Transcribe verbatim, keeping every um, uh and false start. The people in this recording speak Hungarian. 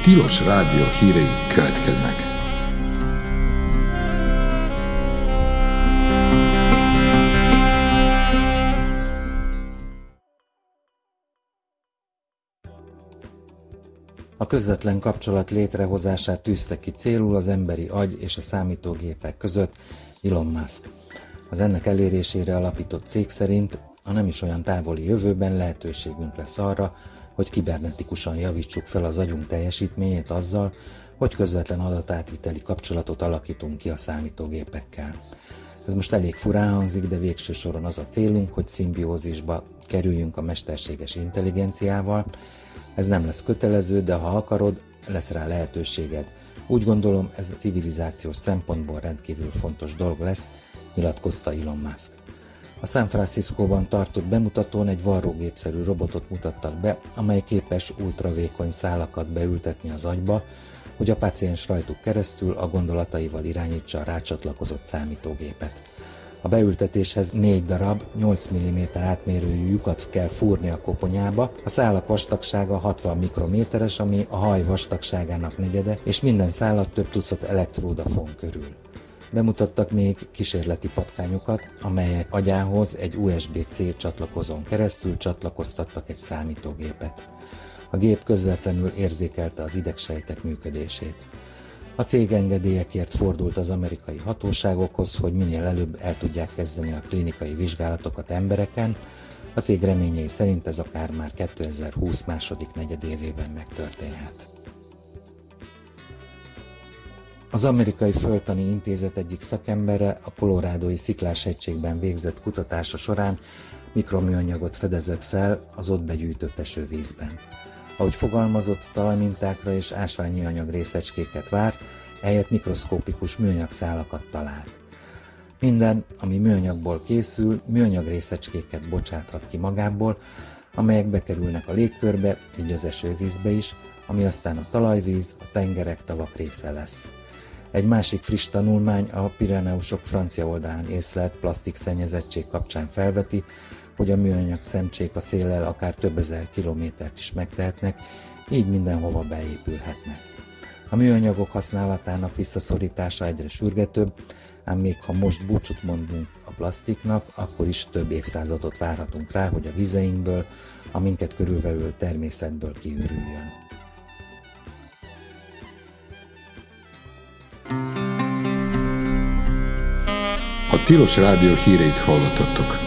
Tilos Rádió hírei következnek. A közvetlen kapcsolat létrehozását tűzte ki célul az emberi agy és a számítógépek között Elon Musk. Az ennek elérésére alapított cég szerint a nem is olyan távoli jövőben lehetőségünk lesz arra, hogy kibernetikusan javítsuk fel az agyunk teljesítményét azzal, hogy közvetlen adatátviteli kapcsolatot alakítunk ki a számítógépekkel. Ez most elég furán hangzik, de végső soron az a célunk, hogy szimbiózisba kerüljünk a mesterséges intelligenciával. Ez nem lesz kötelező, de ha akarod, lesz rá lehetőséged. Úgy gondolom, ez a civilizációs szempontból rendkívül fontos dolog lesz, nyilatkozta Elon Musk. A San Franciscóban tartott bemutatón egy varrógépszerű robotot mutattak be, amely képes ultravékony szálakat beültetni az agyba, hogy a páciens rajtuk keresztül a gondolataival irányítsa a rácsatlakozott számítógépet. A beültetéshez négy darab, nyolc milliméter átmérőjű lyukat kell fúrni a koponyába, a szálak vastagsága hatvan mikrométeres, ami a haj vastagságának negyede, és minden szálat több tucat elektróda fon körül. Bemutattak még kísérleti patkányokat, amelyek agyához egy u es bé-C csatlakozón keresztül csatlakoztattak egy számítógépet. A gép közvetlenül érzékelte az idegsejtek működését. A cég engedélyekért fordult az amerikai hatóságokhoz, hogy minél előbb el tudják kezdeni a klinikai vizsgálatokat embereken. A cég reményei szerint ez akár már kétezer-húsz második negyedévében megtörténhet. Az Amerikai Földtani Intézet egyik szakembere a kolorádói Sziklás-hegységben végzett kutatása során mikroműanyagot fedezett fel az ott begyűjtött esővízben. Ahogy fogalmazott, talajmintákra és ásványi anyag részecskéket várt, ehelyett mikroszkópikus műanyagszálakat talált. Minden, ami műanyagból készül, műanyag részecskéket bocsáthat ki magából, amelyek bekerülnek a légkörbe, így az esővízbe is, ami aztán a talajvíz, a tengerek, tavak része lesz. Egy másik friss tanulmány a Pireneusok francia oldalán észlelt plastikszennyezettség kapcsán felveti, hogy a műanyag szemcsék a széllel akár több ezer kilométert is megtehetnek, így mindenhova beépülhetnek. A műanyagok használatának visszaszorítása egyre sürgetőbb, ám még ha most búcsút mondunk a plastiknak, akkor is több évszázadot várhatunk rá, hogy a vizeinkből, a minket körülvevő természetből kiürüljön. A Tilos Rádió híreit hallottatok.